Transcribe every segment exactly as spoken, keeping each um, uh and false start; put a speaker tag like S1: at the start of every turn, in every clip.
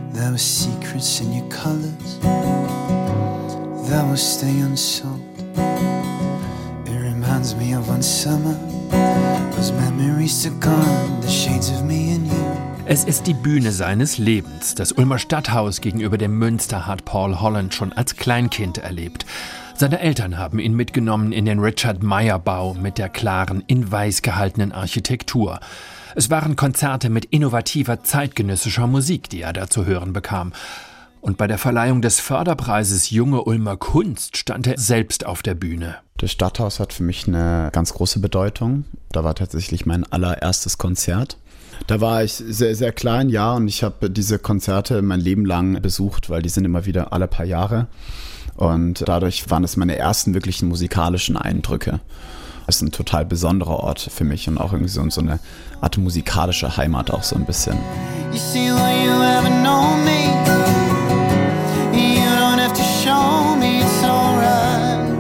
S1: There were secrets in your colors that will stay unsolved. It reminds me of one summer. Those memories are gone, the shades of me and you.
S2: Es ist die Bühne seines Lebens. Das Ulmer Stadthaus gegenüber dem Münster hat Paul Holland schon als Kleinkind erlebt. Seine Eltern haben ihn mitgenommen in den Richard-Meyer-Bau mit der klaren, in weiß gehaltenen Architektur. Es waren Konzerte mit innovativer zeitgenössischer Musik, die er da zu hören bekam. Und bei der Verleihung des Förderpreises Junge Ulmer Kunst stand er selbst auf der Bühne.
S3: Das Stadthaus hat für mich eine ganz große Bedeutung. Da war tatsächlich mein allererstes Konzert. Da war ich sehr, sehr klein, ja, und ich habe diese Konzerte mein Leben lang besucht, weil die sind immer wieder alle paar Jahre. Und dadurch waren es meine ersten wirklichen musikalischen Eindrücke. Es ist ein total besonderer Ort für mich und auch irgendwie so, so eine Art musikalische Heimat auch so ein bisschen.
S1: You see what you ever know me. You don't have to show me, it's alright.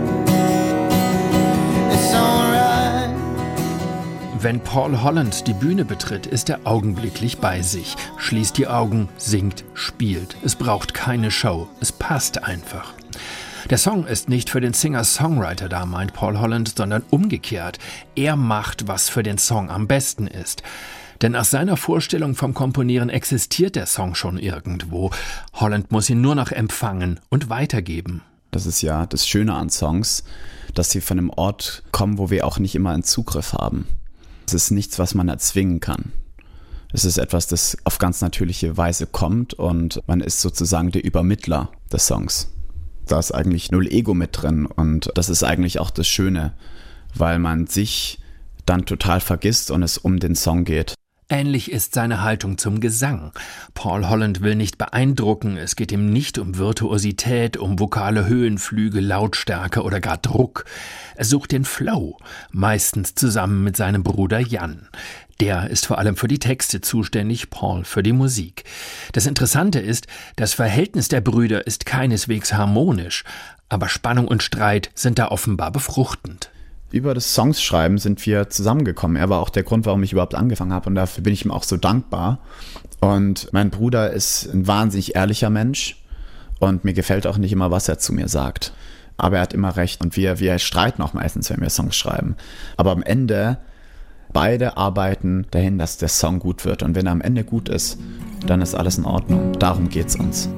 S1: It's alright.
S2: Wenn Paul Holland die Bühne betritt, ist er augenblicklich bei sich. Schließt die Augen, singt, spielt. Es braucht keine Show. Es passt einfach. Der Song ist nicht für den Singer-Songwriter da, meint Paul Holland, sondern umgekehrt. Er macht, was für den Song am besten ist. Denn nach seiner Vorstellung vom Komponieren existiert der Song schon irgendwo. Holland muss ihn nur noch empfangen und weitergeben.
S3: Das ist ja das Schöne an Songs, dass sie von einem Ort kommen, wo wir auch nicht immer einen Zugriff haben. Es ist nichts, was man erzwingen kann. Es ist etwas, das auf ganz natürliche Weise kommt und man ist sozusagen der Übermittler des Songs. Da ist eigentlich null Ego mit drin und das ist eigentlich auch das Schöne, weil man sich dann total vergisst und es um den Song geht.
S2: Ähnlich ist seine Haltung zum Gesang. Paul Holland will nicht beeindrucken, es geht ihm nicht um Virtuosität, um vokale Höhenflüge, Lautstärke oder gar Druck. Er sucht den Flow, meistens zusammen mit seinem Bruder Jan. Der ist vor allem für die Texte zuständig, Paul für die Musik. Das Interessante ist, das Verhältnis der Brüder ist keineswegs harmonisch, aber Spannung und Streit sind da offenbar befruchtend.
S3: Über das Songschreiben sind wir zusammengekommen. Er war auch der Grund, warum ich überhaupt angefangen habe und dafür bin ich ihm auch so dankbar. Und mein Bruder ist ein wahnsinnig ehrlicher Mensch und mir gefällt auch nicht immer, was er zu mir sagt. Aber er hat immer recht und wir, wir streiten auch meistens, wenn wir Songs schreiben. Aber am Ende, beide arbeiten dahin, dass der Song gut wird. Und wenn er am Ende gut ist, dann ist alles in Ordnung. Darum geht's uns.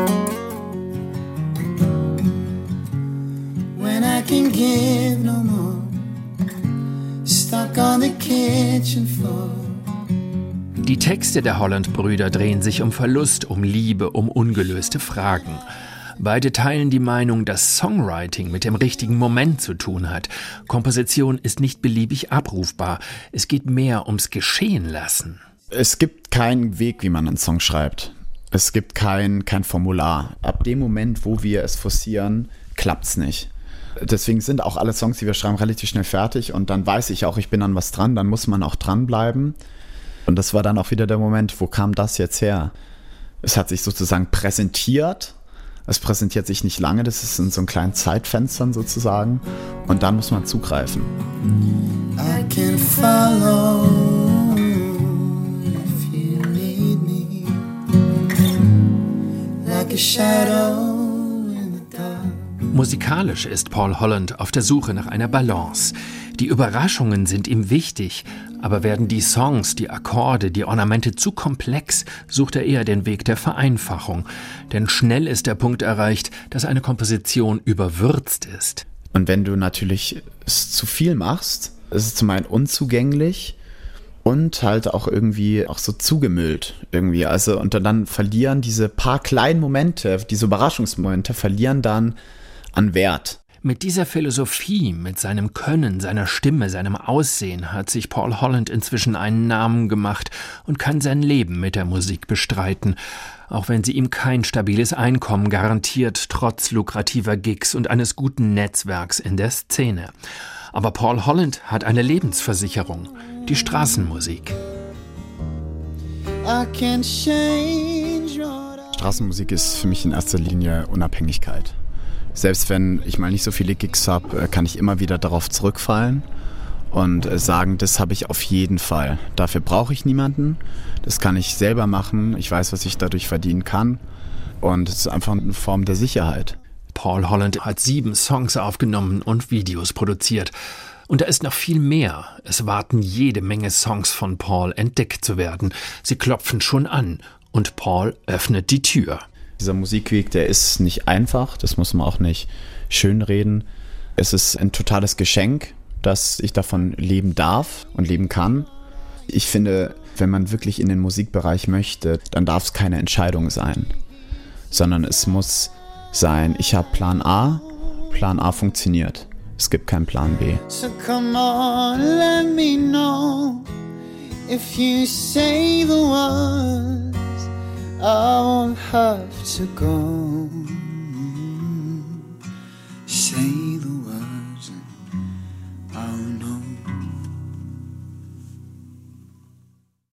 S1: When I can give no more, stuck on the kitchen floor.
S2: Die Texte der Holland-Brüder drehen sich um Verlust, um Liebe, um ungelöste Fragen. Beide teilen die Meinung, dass Songwriting mit dem richtigen Moment zu tun hat. Komposition ist nicht beliebig abrufbar. Es geht mehr ums Geschehen lassen.
S3: Es gibt keinen Weg, wie man einen Song schreibt. Es gibt kein, kein Formular. Ab dem Moment, wo wir es forcieren, klappt's nicht. Deswegen sind auch alle Songs, die wir schreiben, relativ schnell fertig und dann weiß ich auch, ich bin an was dran, dann muss man auch dranbleiben. Und das war dann auch wieder der Moment, wo kam das jetzt her? Es hat sich sozusagen präsentiert. Es präsentiert sich nicht lange, das ist in so einem kleinen Zeitfenstern sozusagen. Und dann muss man zugreifen.
S1: I can follow if you need me, like a shadow in the dark.
S2: Musikalisch ist Paul Holland auf der Suche nach einer Balance. Die Überraschungen sind ihm wichtig, aber werden die Songs, die Akkorde, die Ornamente zu komplex, sucht er eher den Weg der Vereinfachung. Denn schnell ist der Punkt erreicht, dass eine Komposition überwürzt ist.
S3: Und wenn du natürlich es zu viel machst, ist es zum einen unzugänglich und halt auch irgendwie auch so zugemüllt irgendwie. Also und dann verlieren diese paar kleinen Momente, diese Überraschungsmomente, verlieren dann an Wert.
S2: Mit dieser Philosophie, mit seinem Können, seiner Stimme, seinem Aussehen hat sich Paul Holland inzwischen einen Namen gemacht und kann sein Leben mit der Musik bestreiten, auch wenn sie ihm kein stabiles Einkommen garantiert, trotz lukrativer Gigs und eines guten Netzwerks in der Szene. Aber Paul Holland hat eine Lebensversicherung, die Straßenmusik.
S3: Straßenmusik ist für mich in erster Linie Unabhängigkeit. Selbst wenn ich mal nicht so viele Gigs habe, kann ich immer wieder darauf zurückfallen und sagen, das habe ich auf jeden Fall. Dafür brauche ich niemanden. Das kann ich selber machen. Ich weiß, was ich dadurch verdienen kann. Und es ist einfach eine Form der Sicherheit.
S2: Paul Holland hat sieben Songs aufgenommen und Videos produziert. Und da ist noch viel mehr. Es warten jede Menge Songs von Paul entdeckt zu werden. Sie klopfen schon an und Paul öffnet die Tür.
S3: Dieser Musikweg, der ist nicht einfach. Das muss man auch nicht schönreden. Es ist ein totales Geschenk, dass ich davon leben darf und leben kann. Ich finde, wenn man wirklich in den Musikbereich möchte, dann darf es keine Entscheidung sein, sondern es muss sein, ich habe Plan A, Plan A funktioniert. Es gibt keinen Plan B.
S1: So come on, let me know if you say the words, I won't have to go.